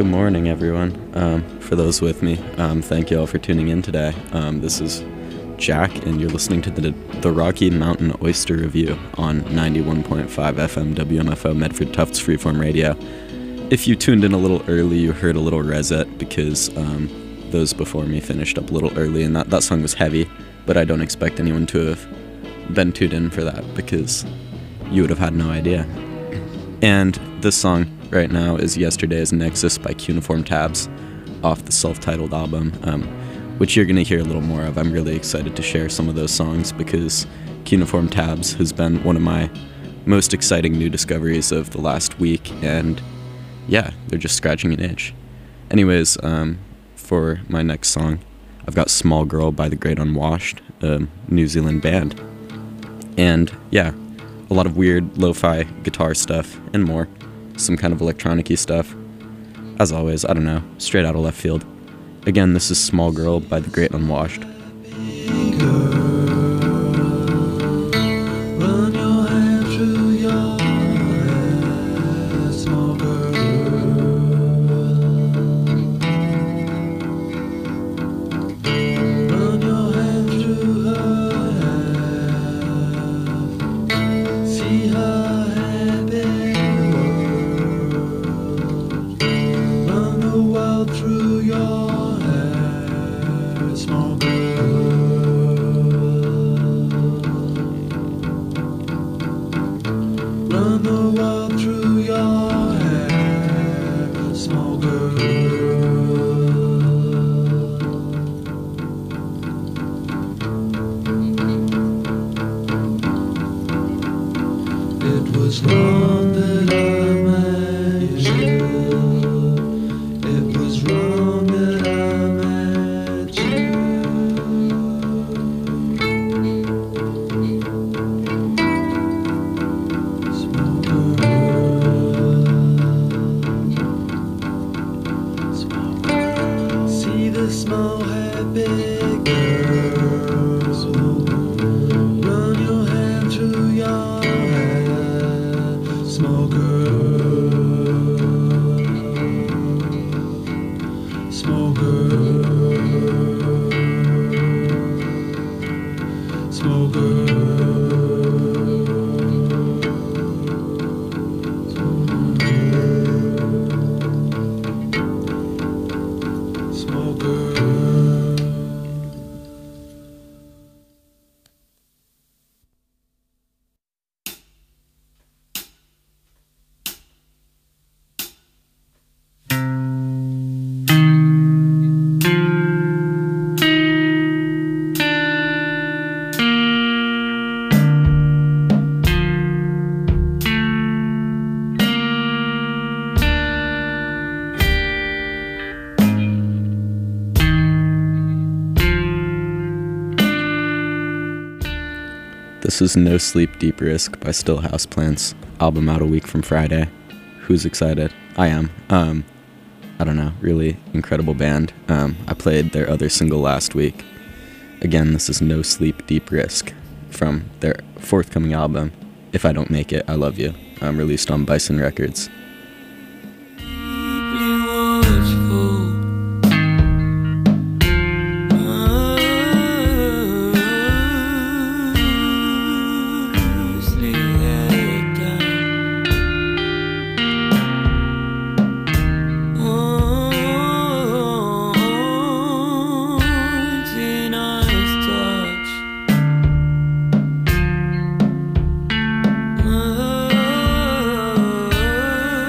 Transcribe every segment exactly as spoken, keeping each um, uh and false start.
Good morning, everyone. Um, for those with me, um, thank you all for tuning in today. Um, this is Jack, and you're listening to the, the Rocky Mountain Oyster Review on ninety-one point five F M W M F O Medford Tufts Freeform Radio. If you tuned in a little early, you heard a little reset because um, those before me finished up a little early, and that, that song was heavy, but I don't expect anyone to have been tuned in for that because you would have had no idea. And this song right now is Yesterday's Nexus by Cuneiform Tabs off the self-titled album, um, which you're going to hear a little more of. I'm really excited to share some of those songs because Cuneiform Tabs has been one of my most exciting new discoveries of the last week, and yeah, they're just scratching an itch. Anyways, um, for my next song, I've got Small Girl by The Great Unwashed, a New Zealand band. And yeah, a lot of weird lo-fi guitar stuff and more. Some kind of electronic-y stuff. As always, I don't know, straight out of left field. Again, this is Small Girl by The Great Unwashed. This is No Sleep, Deep Risk by Still Houseplants, album out a week from Friday. Who's excited? I am. Um, I don't know, really incredible band. Um, I played their other single last week. Again, this is No Sleep, Deep Risk from their forthcoming album, If I Don't Make It, I Love You, um, released on Bison Records. Oh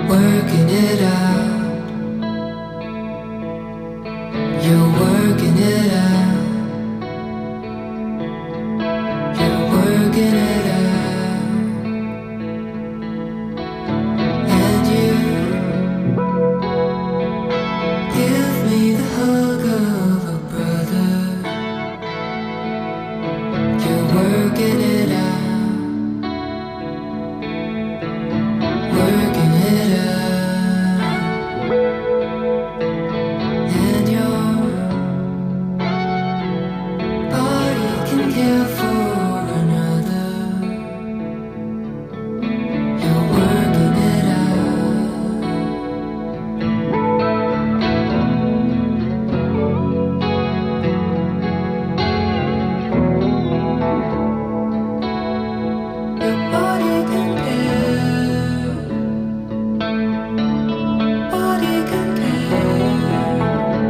working it out. You're working it out. You're working it out. And you give me the hug of a brother. You're working it out. Working it out. And your body can care for another. You're working it out. Your body can care. Body can care.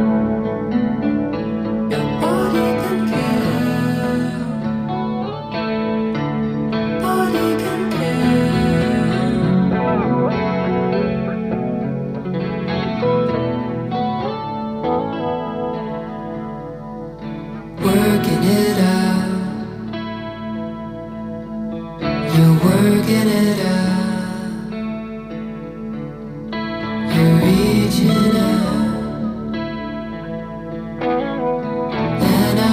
Your body can care. Body can care. Working it out. You're working it out. You're reaching out. And I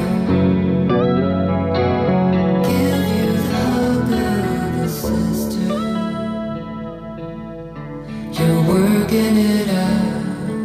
give you the hug of a sister. You're working it out.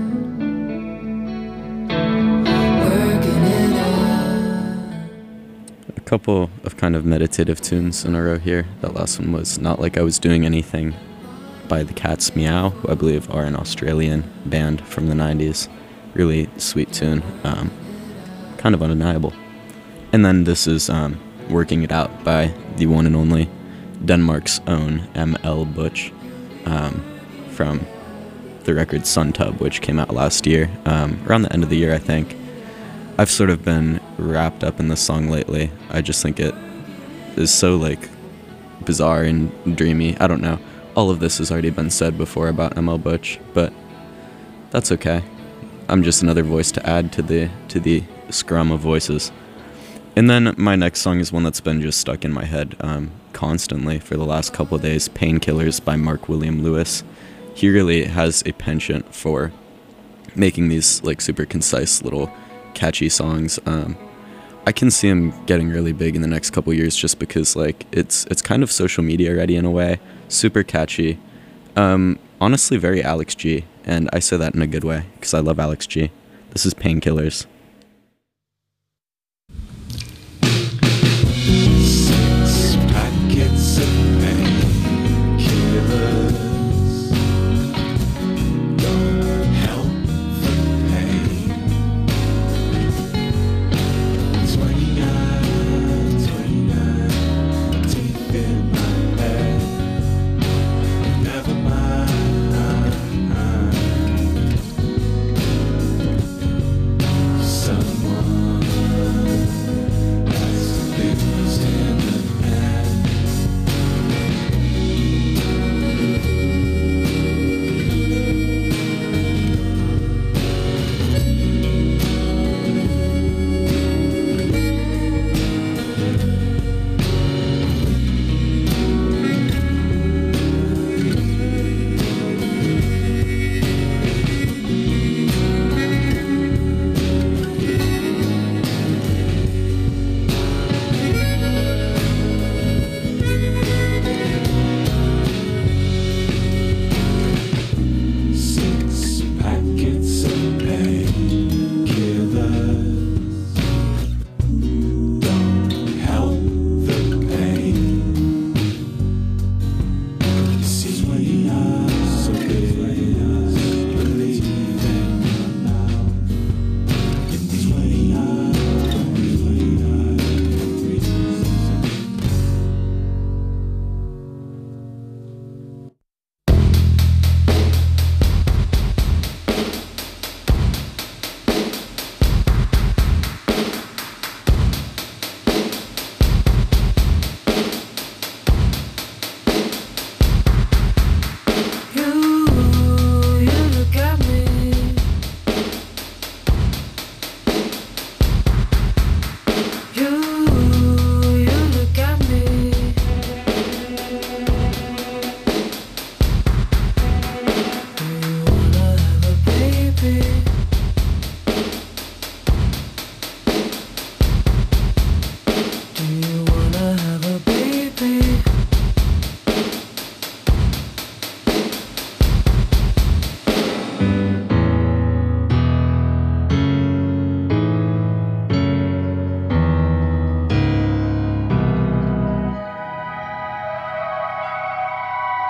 Working it out. A couple of kind of meditative tunes in a row here. That last one was Not Like I Was Doing Anything by the Cats Meow, who I believe are an Australian band from the nineties. Really sweet tune, um, kind of undeniable. And then this is um, Working It Out by the one and only Denmark's own M L Butch, um, from the record Sun Tub, which came out last year, um, around the end of the year, I think. I've sort of been wrapped up in this song lately. I just think it is so, like, bizarre and dreamy. I don't know. All of this has already been said before about M L Butch, but that's okay. I'm just another voice to add to the to the scrum of voices. And then my next song is one that's been just stuck in my head um, constantly for the last couple of days, Painkillers by Mark William Lewis. He really has a penchant for making these, like, super concise little catchy songs. Um, I can see him getting really big in the next couple years just because, like, it's it's kind of social media ready in a way. Super catchy. Um, honestly, very Alex G. And I say that in a good way because I love Alex G. This is Painkillers. Six packets of painkillers don't help the pain. Twenty-nine, twenty-nine teeth in my head. Never mind.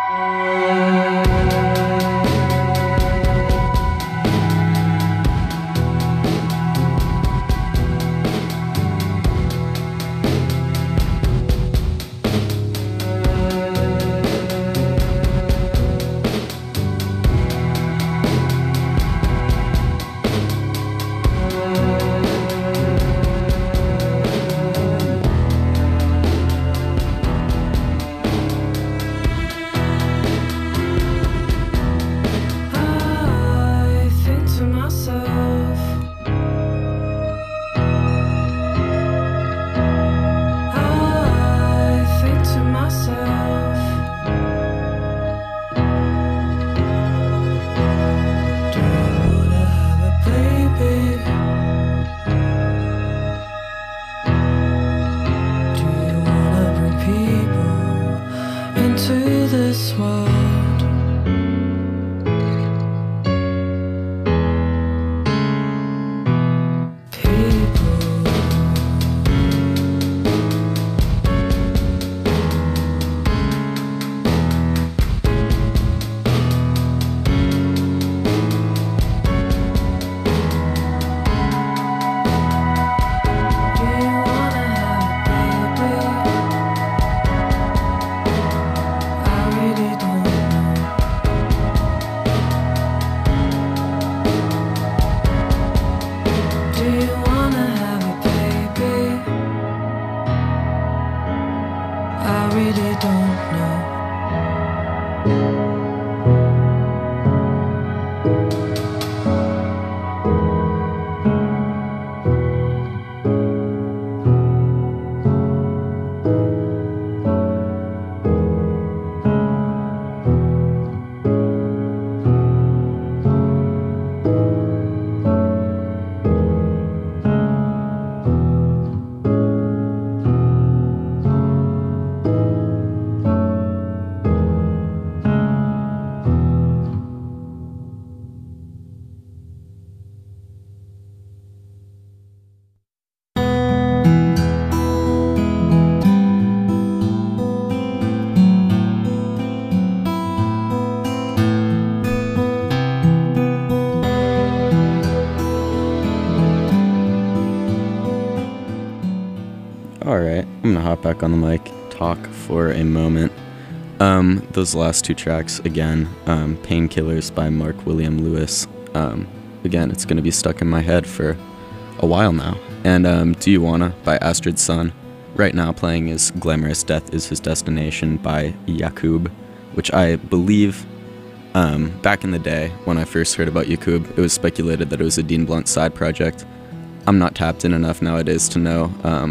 I think to myself, I think to myself, do you wanna have a baby? Do you wanna bring people into this world? I really don't know. Alright, I'm gonna hop back on the mic, talk for a moment. Um, those last two tracks, again, um, Painkillers by Mark William Lewis. Um, again, it's gonna be stuck in my head for a while now. And um, Do You Wanna by Astrid Sun. Right now playing is Glamorous Death Is His Destination by Yakub, which I believe, um, back in the day when I first heard about Yakub, it was speculated that it was a Dean Blunt side project. I'm not tapped in enough nowadays to know um,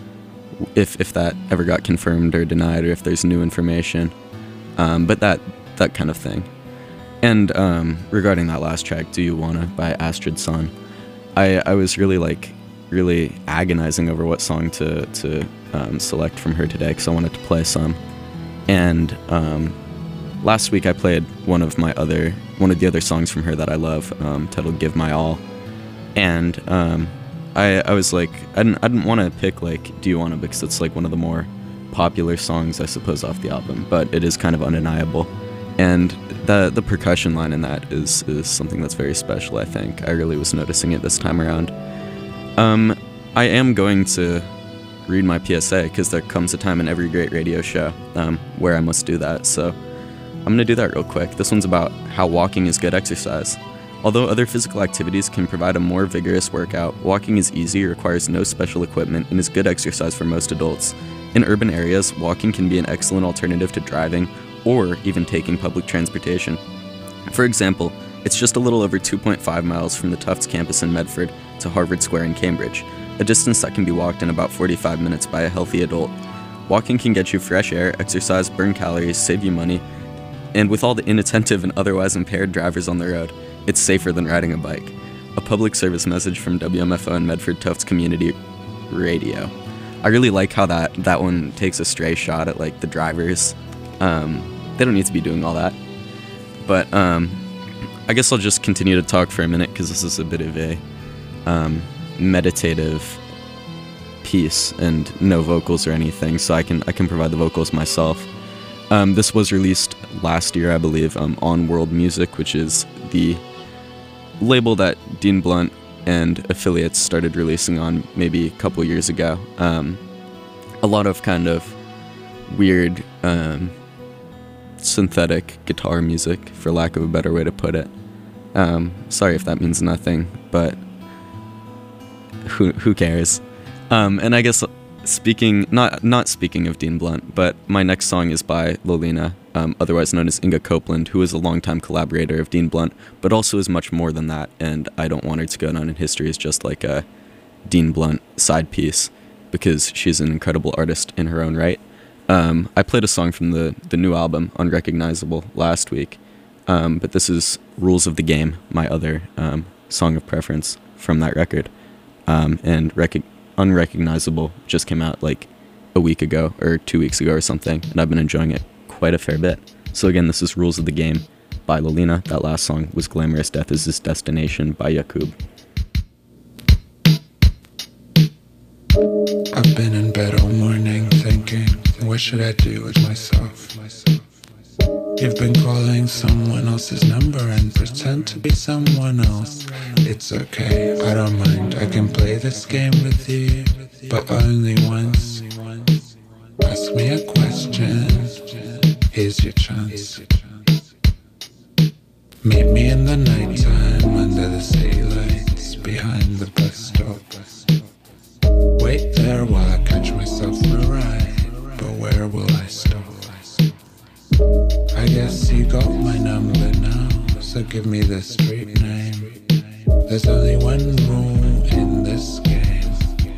if if that ever got confirmed or denied, or if there's new information, um, but that that kind of thing. And um, regarding that last track, Do You Wanna by Astrid Sun, I, I was really like really agonizing over what song to to um, select from her today, because I wanted to play some. And um, last week I played one of my other one of the other songs from her that I love, um, titled Give My All. And um, I, I was like, I didn't, I didn't want to pick like Do You Wanna, because it's like one of the more popular songs, I suppose, off the album, but it is kind of undeniable. And the the percussion line in that is is something that's very special, I think. I really was noticing it this time around. Um, I am going to read my P S A, because there comes a time in every great radio show um, where I must do that, so I'm going to do that real quick. This one's about how walking is good exercise. Although other physical activities can provide a more vigorous workout, walking is easy, requires no special equipment, and is good exercise for most adults. In urban areas, walking can be an excellent alternative to driving or even taking public transportation. For example, it's just a little over two point five miles from the Tufts campus in Medford to Harvard Square in Cambridge, a distance that can be walked in about forty-five minutes by a healthy adult. Walking can get you fresh air, exercise, burn calories, save you money, and with all the inattentive and otherwise impaired drivers on the road, it's safer than riding a bike. A public service message from W M F O and Medford Tufts Community Radio. I really like how that, that one takes a stray shot at like the drivers. Um, they don't need to be doing all that. But um, I guess I'll just continue to talk for a minute, because this is a bit of a um, meditative piece and no vocals or anything, so I can I can provide the vocals myself. Um, this was released last year, I believe, um, on World Music, which is the label that Dean Blunt and affiliates started releasing on maybe a couple years ago. Um, a lot of kind of weird um, synthetic guitar music, for lack of a better way to put it. Um, sorry if that means nothing, but who who cares? Um, and I guess speaking, not not speaking of Dean Blunt, but my next song is by Lolina, um, otherwise known as Inga Copeland, who is a longtime collaborator of Dean Blunt, but also is much more than that, and I don't want her to go down in history as just like a Dean Blunt side piece, because she's an incredible artist in her own right. Um, I played a song from the, the new album, Unrecognizable, last week, um, but this is Rules of the Game, my other um, song of preference from that record. Um, and rec- Unrecognizable just came out like a week ago or two weeks ago or something, and I've been enjoying it quite a fair bit. So again, this is Rules of the Game by Lolina. That last song was Glamorous Death is His Destination by Yakub. I've been in bed all morning thinking, what should I do with myself? You've been calling someone else's number and pretend to be someone else. It's okay, I don't mind, I can play this game with you, but only once. Ask me a question, here's your chance. Meet me in the nighttime under the city lights behind the bus stop. Wait there while I catch myself for a ride, but where will I stop? I guess you got my number now, so give me the street name. There's only one rule in this game.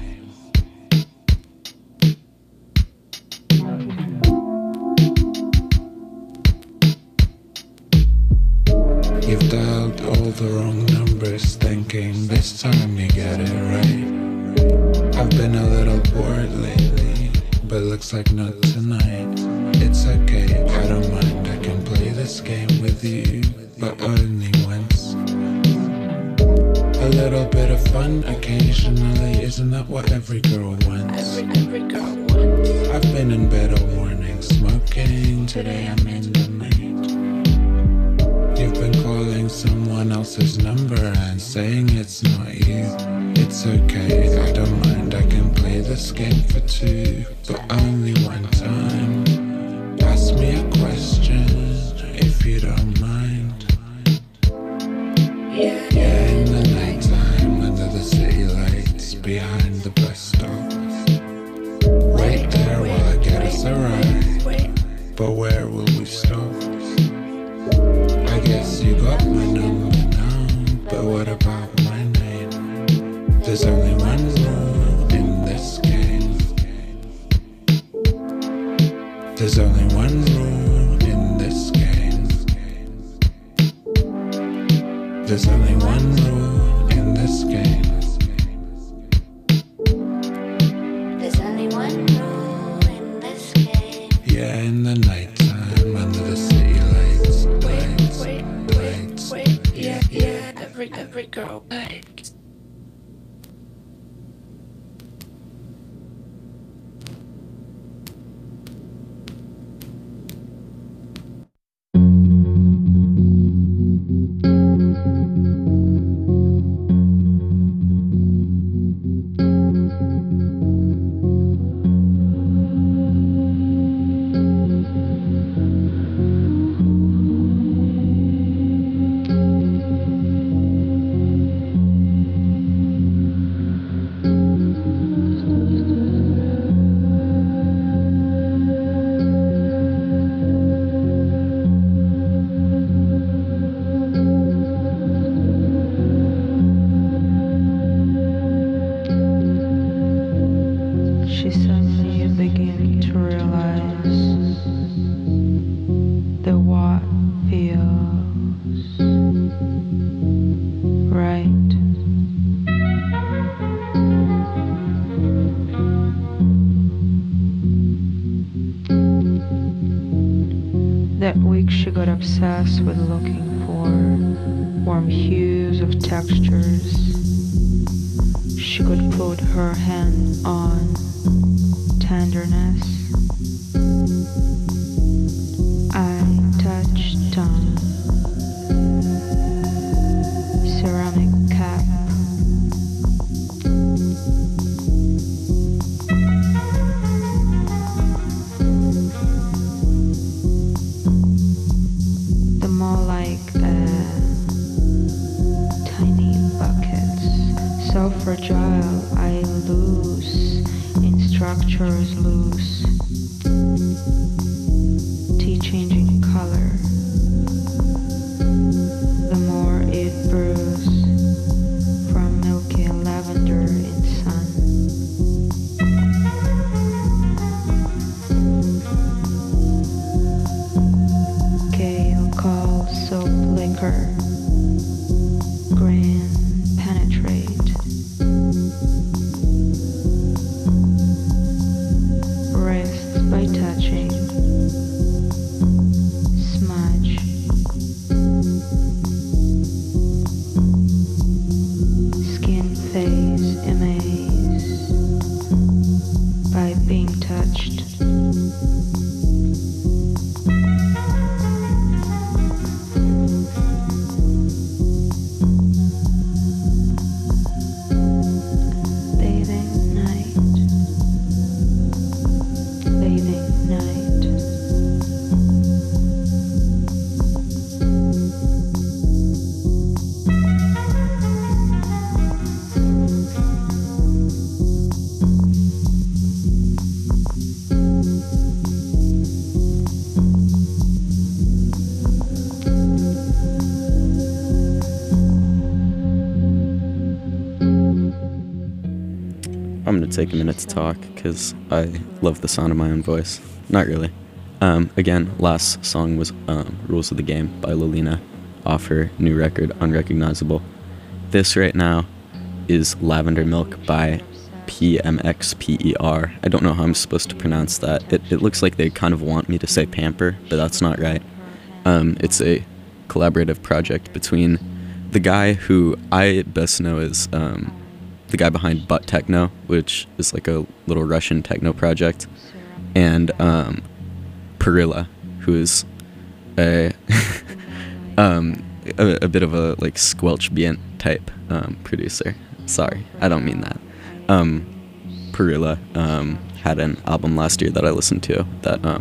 You've dialed all the wrong numbers, thinking this time you get it right. I've been a little bored lately, but looks like not tonight. It's okay, I don't mind, I can play this game with you, but only once. A little bit of fun occasionally, isn't that what every girl wants? Every, every girl wants. I've been in bed all morning smoking, today I'm in the night. You've been calling someone else's number and saying it's not you. It's okay, I don't mind, I can play this game for two, but only one time. Ask me a question, if you don't mind. Yeah, yeah, in the nighttime, under the city lights, behind the bus stop. Wait there while I get us a ride, but where will we stop? I guess you got my number now, but what about my name? There's only one rule in this game. There's only one rule in this game. There's only one rule in this game. There's only one rule in this game. Yeah, in the nighttime, under the city lights, lights, wait, wait, lights. Wait, yeah, yeah, every, every girl likes. She suddenly began to realize that what feels right. That week she got obsessed with looking for warm hues of textures she could put her hand on, tenderness, texture is loose, tea changing color. The more it brews from milky lavender in sun. Kale called soap liquor, grain penetrate. Rest by touching, smudge. Skin phase amaze by being touched. Bathing night, bathing night. I'm gonna take a minute to talk because I love the sound of my own voice. Not really. Um, again, last song was um, Rules of the Game by Lolina off her new record, Unrecognizable. This right now is Lavender Milk by P M X P E R. I don't know how I'm supposed to pronounce that. It, it looks like they kind of want me to say Pamper, but that's not right. Um, it's a collaborative project between the guy who I best know as um, the guy behind Butt Techno, which is like a little Russian techno project, and um, Perilla, who is a, um, a a bit of a like squelch bien type um, producer. Sorry, I don't mean that. Um, Perilla um, had an album last year that I listened to that um,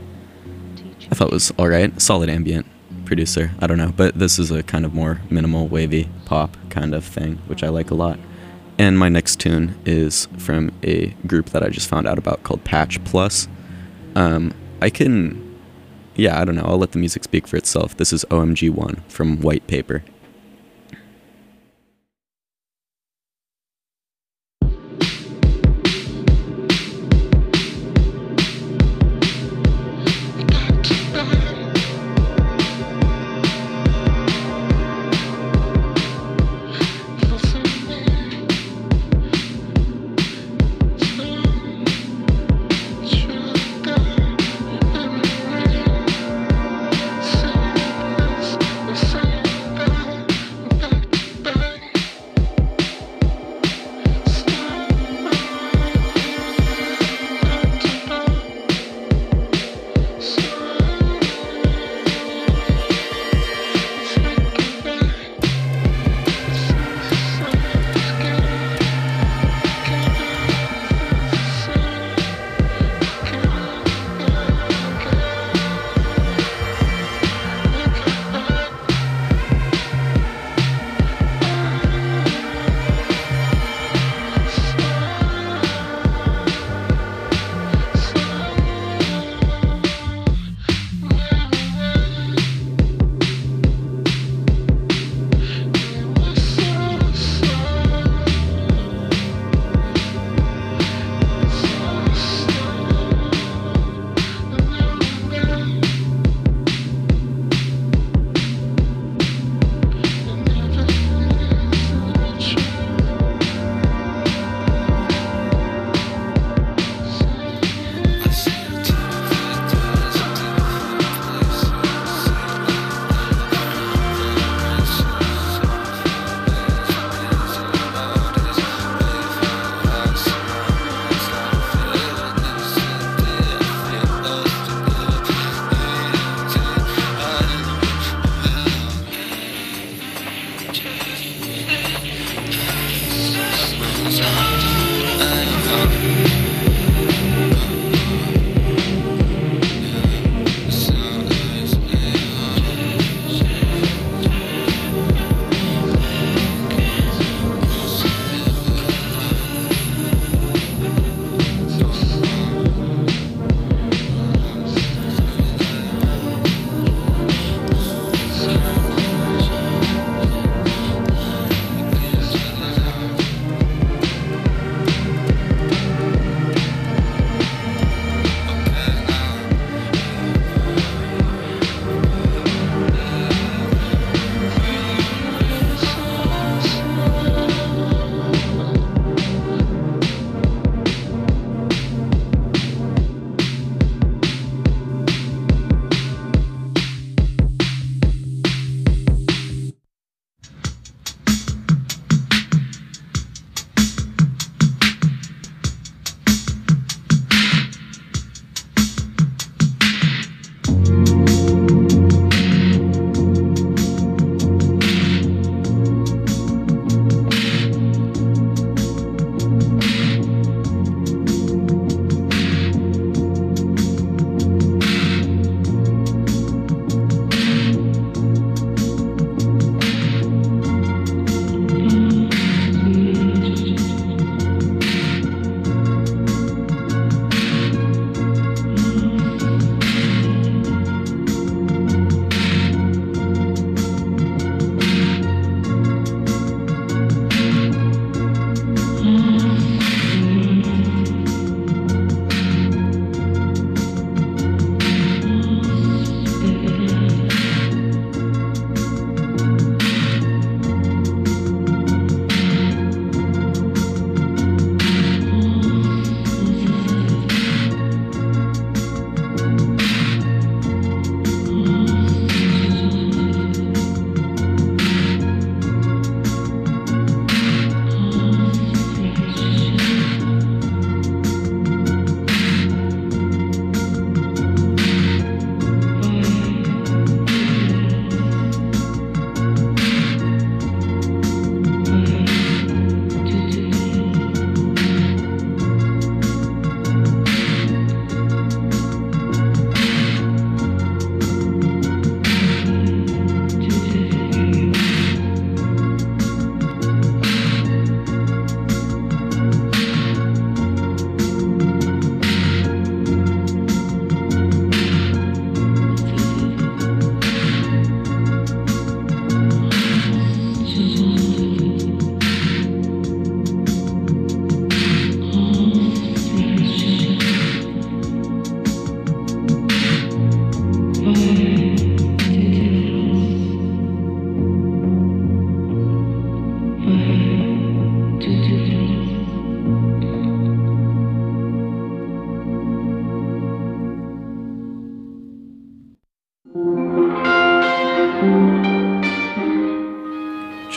I thought was alright, solid ambient producer. I don't know, but this is a kind of more minimal, wavy pop kind of thing, which I like a lot. And my next tune is from a group that I just found out about called Patch Plus. Um, I can, yeah, I don't know, I'll let the music speak for itself. This is O M G one from White Paper. Bye.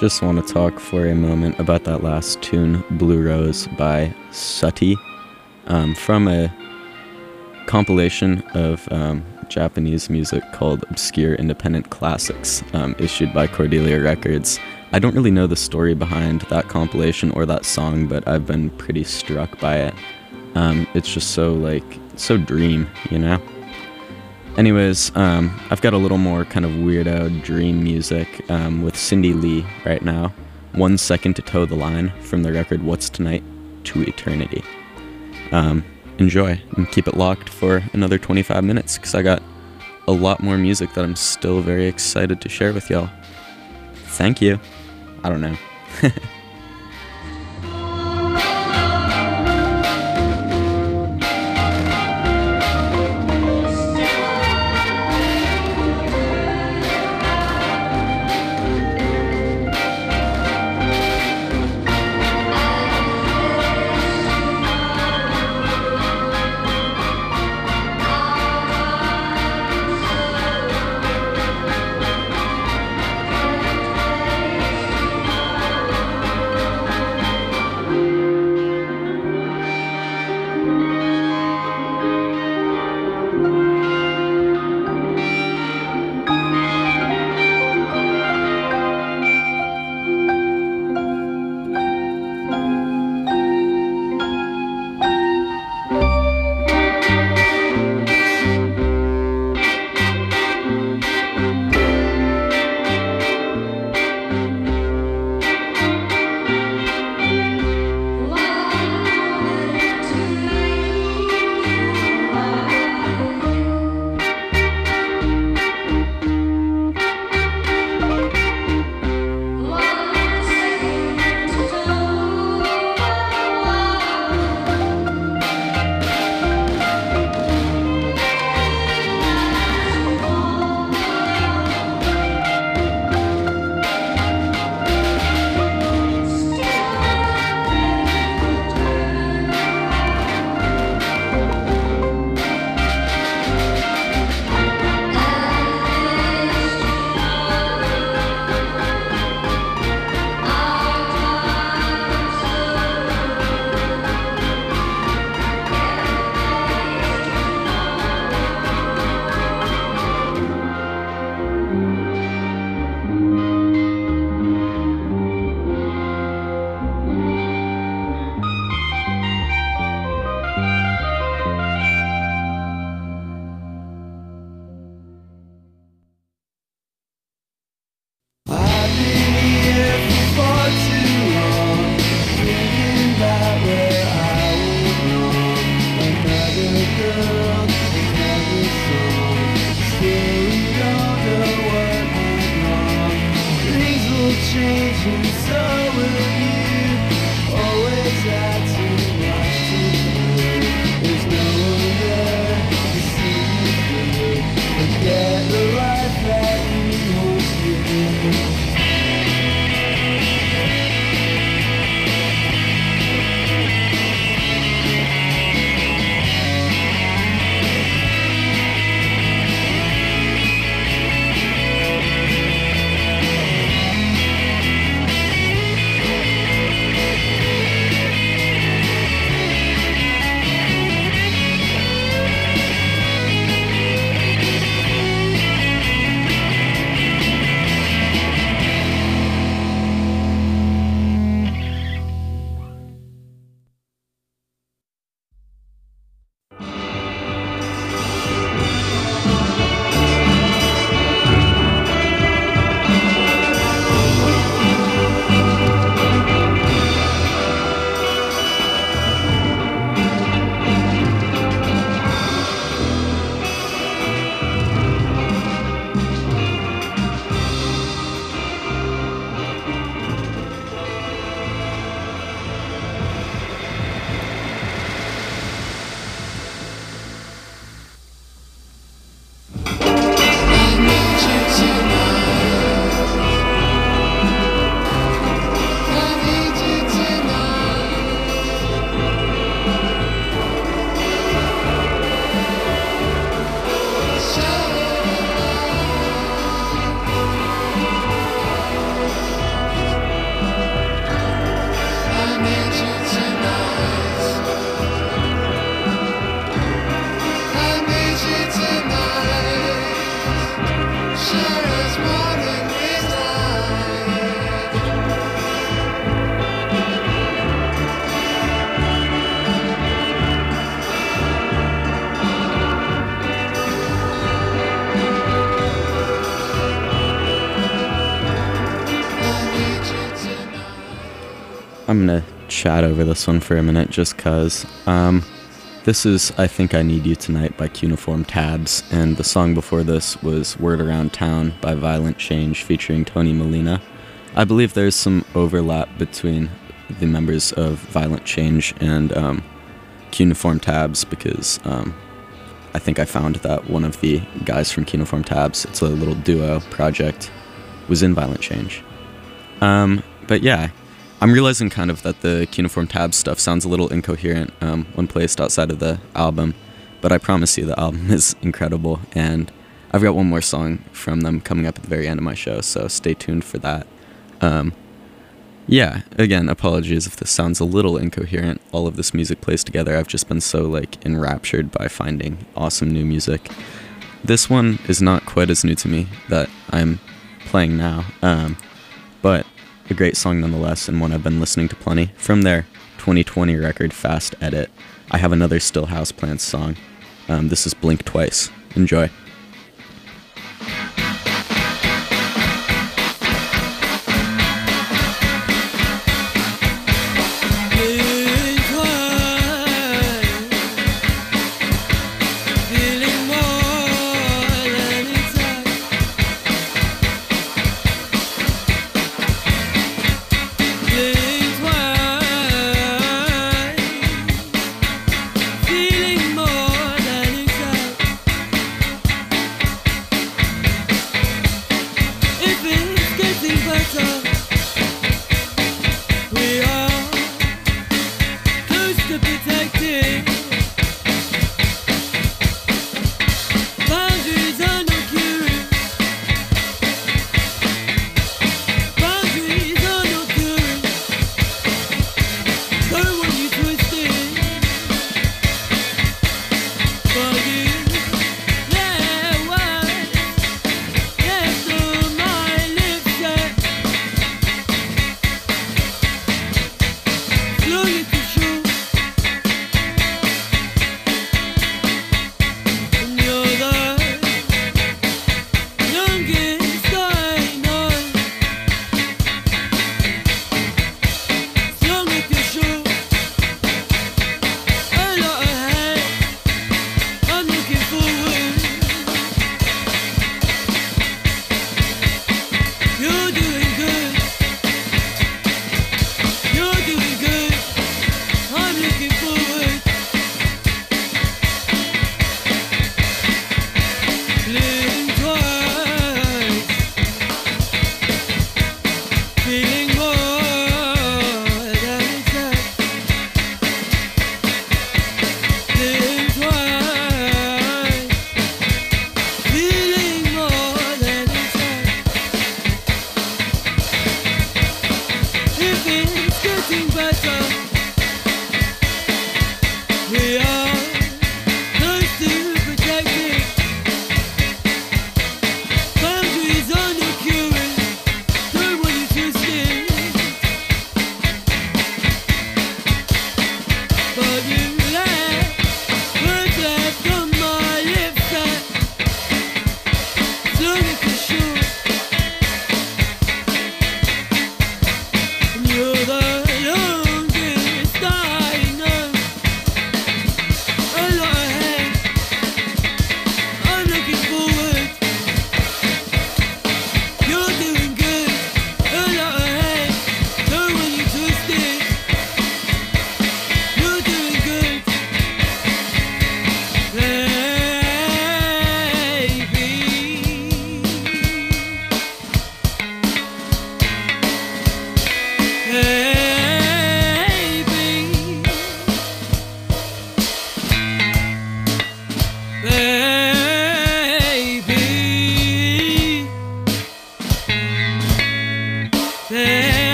just want to talk for a moment about that last tune, Blue Rose by Suti, um, from a compilation of um, Japanese music called Obscure Independent Classics, um, issued by Cordelia Records. I don't really know the story behind that compilation or that song, but I've been pretty struck by it. Um, it's just so, like, so dream, you know? Anyways, um, I've got a little more kind of weirdo dream music um, with Cindy Lee right now. One Second to Toe the Line from the record What's Tonight to Eternity. Um, enjoy and keep it locked for another twenty-five minutes because I got a lot more music that I'm still very excited to share with y'all. Thank you. I don't know. I'm gonna chat over this one for a minute just cause. Um, this is I Think I Need You Tonight by Cuneiform Tabs, and the song before this was Word Around Town by Violent Change featuring Tony Molina. I believe there's some overlap between the members of Violent Change and um, Cuneiform Tabs because um, I think I found that one of the guys from Cuneiform Tabs, it's a little duo project, was in Violent Change. Um, but yeah, I'm realizing kind of that the Cuneiform Tabs stuff sounds a little incoherent um, when placed outside of the album, but I promise you the album is incredible, and I've got one more song from them coming up at the very end of my show, so stay tuned for that. Um, yeah, again, apologies if this sounds a little incoherent. All of this music plays together. I've just been so like enraptured by finding awesome new music. This one is not quite as new to me that I'm playing now, um, but a great song nonetheless, and one I've been listening to plenty. From their twenty twenty record, Fast Edit, I have another Still Houseplants song. Um, this is Blink Twice. Enjoy. Feeling more than excited.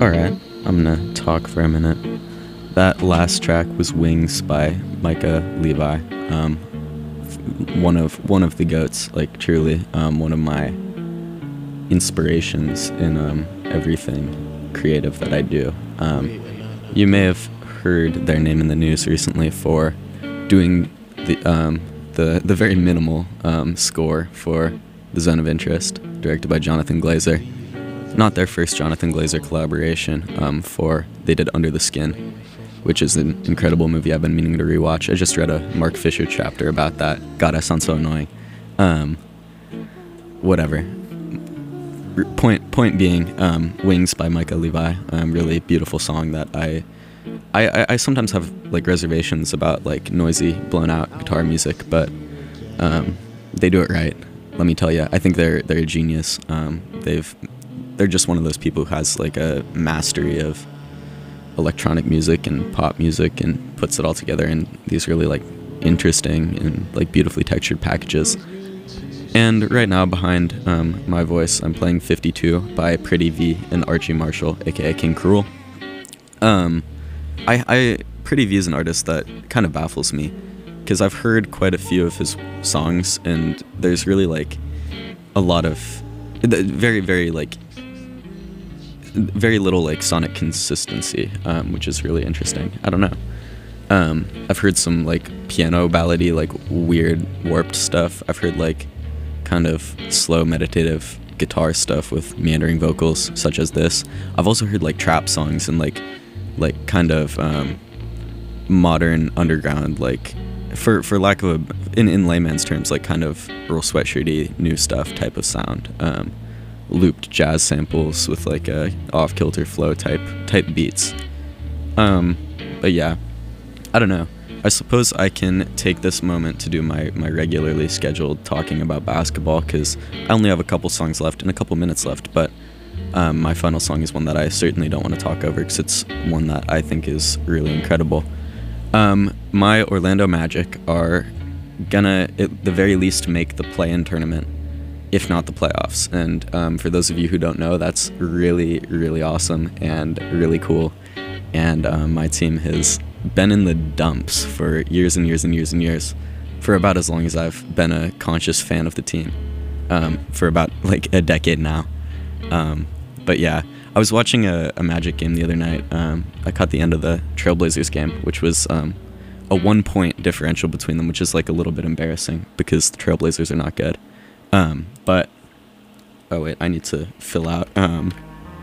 Alright, I'm gonna talk for a minute. That last track was Wings by Micah Levi. Um, one of one of the goats, like truly, um, one of my inspirations in um, everything creative that I do. Um, you may have heard their name in the news recently for doing the um, the the very minimal um, score for The Zone of Interest, directed by Jonathan Glazer. Not their first Jonathan Glazer collaboration. Um, for they did Under the Skin, which is an incredible movie I've been meaning to rewatch. I just read a Mark Fisher chapter about that. God, I sound so annoying. Um, whatever. Point point being, um, Wings by Micah Levi. Um, really beautiful song that I, I, I sometimes have like reservations about like noisy, blown out guitar music, but um, they do it right. Let me tell you, I think they're they're a genius. Um, they've they're just one of those people who has like a mastery of electronic music and pop music and puts it all together in these really like interesting and like beautifully textured packages. And right now behind um, my voice, I'm playing fifty-two by Pretty V and Archie Marshall, aka King Cruel. Um, I, I Pretty V is an artist that kind of baffles me because I've heard quite a few of his songs and there's really like a lot of very very like very little like sonic consistency, um, which is really interesting. I don't know. Um, I've heard some like piano ballady, like weird warped stuff. I've heard like kind of slow meditative guitar stuff with meandering vocals, such as this. I've also heard like trap songs and like like kind of um, modern underground, like for for lack of a in in layman's terms, like kind of Earl Sweatshirty new stuff type of sound. Um, looped jazz samples with like a off-kilter flow type type beats. Um, but yeah, I don't know. I suppose I can take this moment to do my, my regularly scheduled talking about basketball because I only have a couple songs left and a couple minutes left, but um, my final song is one that I certainly don't want to talk over because it's one that I think is really incredible. Um, my Orlando Magic are gonna, at the very least, make the play-in tournament, if not the playoffs. And um, for those of you who don't know, that's really, really awesome and really cool. And um, my team has been in the dumps for years and years and years and years, for about as long as I've been a conscious fan of the team, um, for about like a decade now. Um, but yeah, I was watching a, a Magic game the other night. Um, I caught the end of the Trailblazers game, which was um, a one-point differential between them, which is like a little bit embarrassing because the Trailblazers are not good. Um, but, oh wait, I need to fill out, um,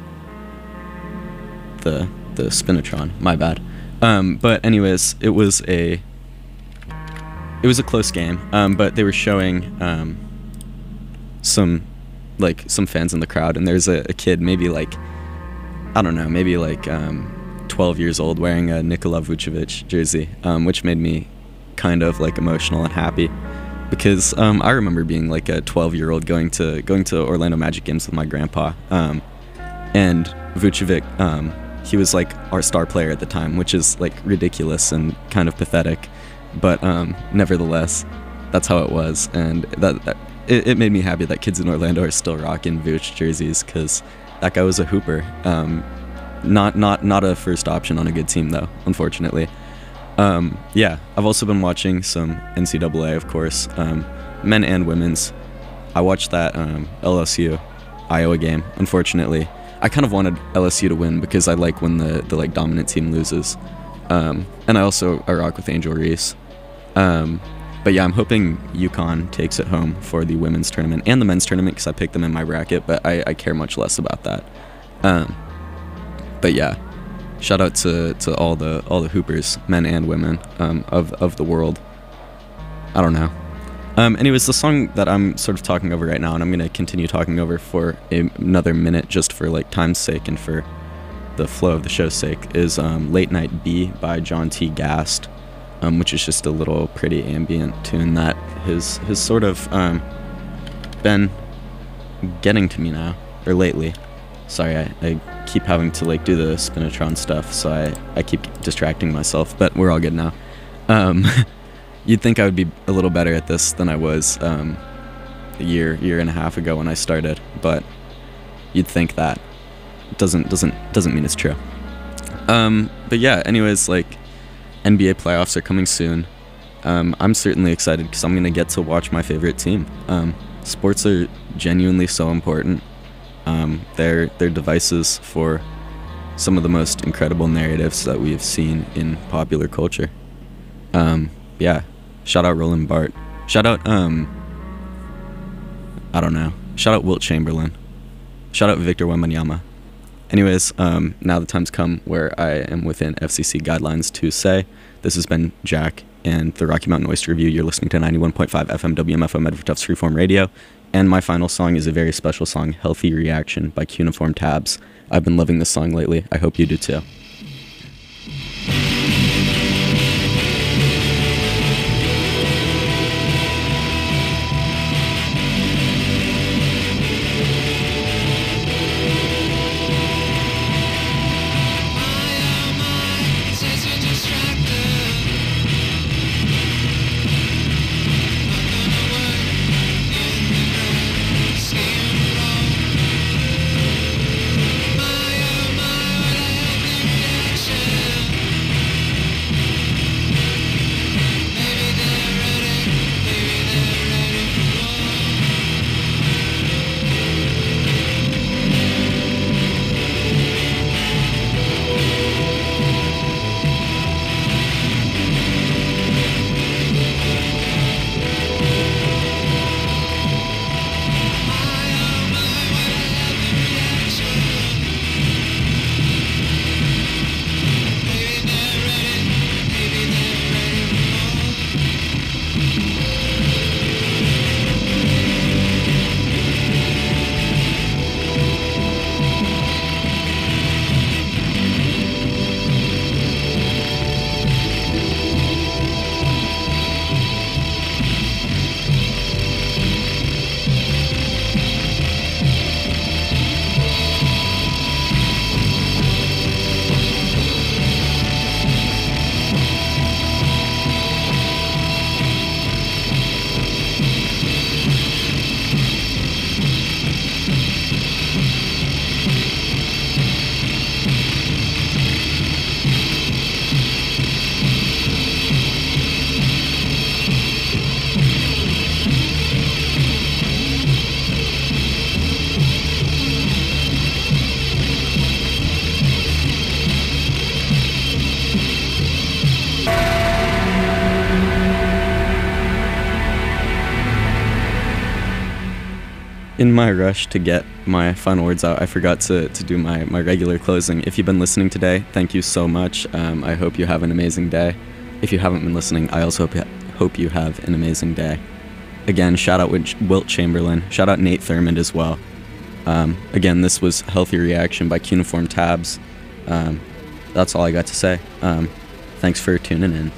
the, the Spinatron, my bad. Um, but anyways, it was a, it was a close game, um, but they were showing, um, some, like, some fans in the crowd, and there's a, a kid, maybe like, I don't know, maybe like, um, twelve years old, wearing a Nikola Vucevic jersey, um, which made me kind of, like, emotional and happy. Because um, I remember being like a twelve-year-old going to going to Orlando Magic games with my grandpa, um, and Vucevic, um, he was like our star player at the time, which is like ridiculous and kind of pathetic, but um, nevertheless, that's how it was, and that, that it, it made me happy that kids in Orlando are still rocking Vuce jerseys because that guy was a hooper. Um, not not not a first option on a good team though, unfortunately. Um, yeah, I've also been watching some N C double A, of course, um, men and women's. I watched that um, L S U Iowa game. Unfortunately, I kind of wanted L S U to win because I like when the, the like dominant team loses, um, and I also I rock with Angel Reese. Um, but yeah, I'm hoping UConn takes it home for the women's tournament and the men's tournament because I picked them in my bracket, but I, I care much less about that. Um, but yeah. Shout out to, to all the all the hoopers, men and women, um, of of the world. I don't know. Um, anyways, the song that I'm sort of talking over right now, and I'm gonna continue talking over for a, another minute, just for like time's sake and for the flow of the show's sake, is um, "Late Night B" by John T. Gast, um, which is just a little pretty ambient tune that has has sort of um, been getting to me now or lately. Sorry, I, I keep having to like do the Spinatron stuff, so I, I keep distracting myself, but we're all good now. Um, you'd think I would be a little better at this than I was um, a year, year and a half ago when I started, but you'd think that. doesn't doesn't doesn't mean it's true. Um, but yeah, anyways, like N B A playoffs are coming soon. Um, I'm certainly excited because I'm gonna get to watch my favorite team. Um, sports are genuinely so important. Um, they're they're devices for some of the most incredible narratives that we have seen in popular culture. Um, yeah, shout out Roland Barthes. Shout out um, I don't know. Shout out Wilt Chamberlain. Shout out Victor Wembanyama. Anyways, um, now the time's come where I am within F C C guidelines to say this has been Jack and the Rocky Mountain Oyster Review. You're listening to ninety-one point five F M W M F O Medford Tufts Freeform Radio. And my final song is a very special song, Healthy Reaction by Cuneiform Tabs. I've been loving this song lately. I hope you do too. In my rush to get my final words out, I forgot to, to do my, my regular closing. If you've been listening today, thank you so much. Um, I hope you have an amazing day. If you haven't been listening, I also hope you, hope you have an amazing day. Again, shout out Wilt Chamberlain. Shout out Nate Thurmond as well. Um, again, this was Healthy Reaction by Cuneiform Tabs. Um, that's all I got to say. Um, thanks for tuning in.